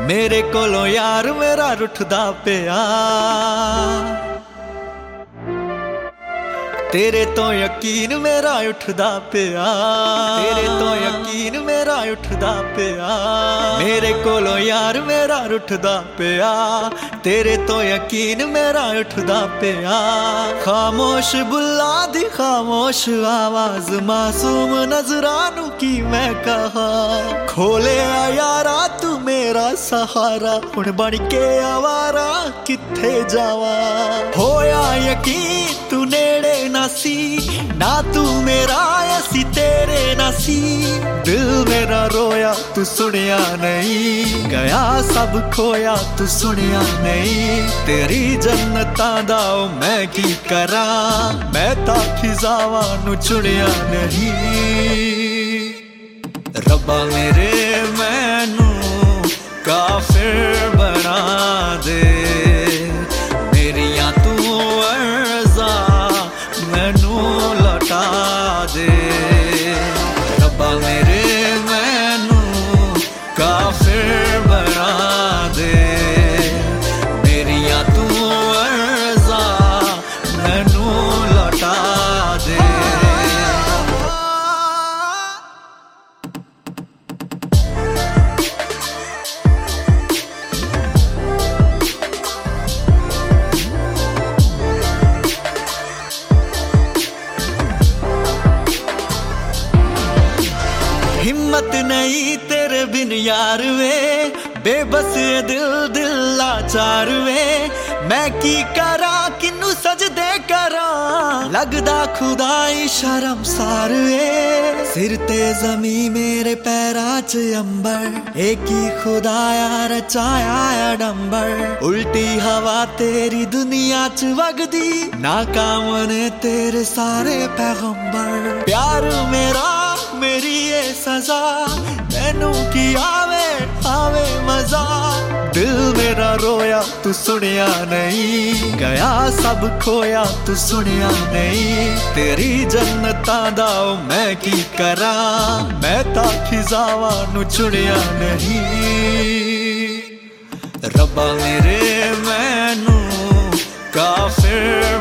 मेरे कोलों यार मेरा रुठदा पिया, तेरे तो यकीन मेरा उठदा पिया, तेरे तो यकीन मेरा उठदा पिया। मेरे कोलों यार मेरा रुठदा पिया, तेरे तो यकीन मेरा उठदा पिया। खामोश बुल्ला दी खामोश आवाज मासूम नजरानू की मैं कहा, खोले आ यारा तू मेरा सहारा, हुण बन के आवारा किथे जावा। होया यकीन तू नेड़े नासी, ना तू मेरा ऐसी तेरे नासी। दिल मेरा रोया तू सुनिया नहीं, गया सब खोया तू सुनिया नहीं। तेरी जन्नतां दा मैं की करा, मैं तां खिजावां नू चुनिया नहीं। रब्बा मेरे मैनू काफिर बना दे, मेरियां तू अर्ज़ा मैनू लौटा दे। रब्बा मेरे मैनू काफिर बना दे, मेरियां तू अर्ज़ा मैनू लौटा दे। हिम्मत नहीं तेरे बिन यार वे, बेबस दिल दिल लाचार वे। मैं की करा किन्नू सजदे करा, लगदा खुदाई शर्मसार वे। सिर ते जमी मेरे पैरा च अंबर, एक ही खुदाया रचाया अडंबर। उल्टी हवा तेरी दुनिया च वगदी, नाकाम ने तेरे सारे पैगंबर। प्यार मेरा मेरी ये सजा, मैनू की आवे आवे मजा। दिल मेरा रोया तू सुनिया नहीं, गया सब खोया तू सुनिया नहीं। तेरी जन्नतां दा मैं की करा, मैं तां खिजावां नू चुनिया नहीं। रब्बा मेरे मैनू काफिर